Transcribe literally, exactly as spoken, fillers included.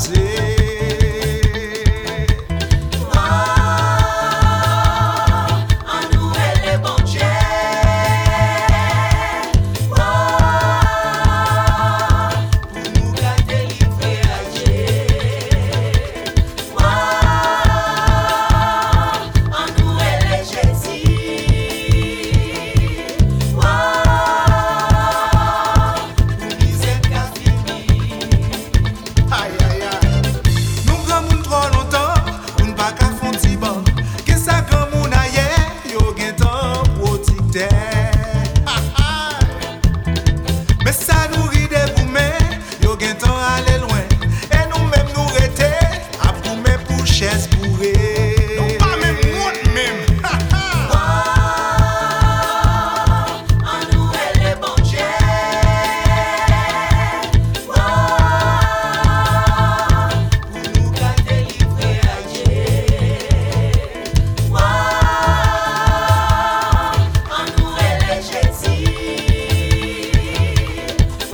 Mais ça nous rit des boumets, yo gen temps aller loin. Et nous même nous rete, à boumer pour chaise bourrée.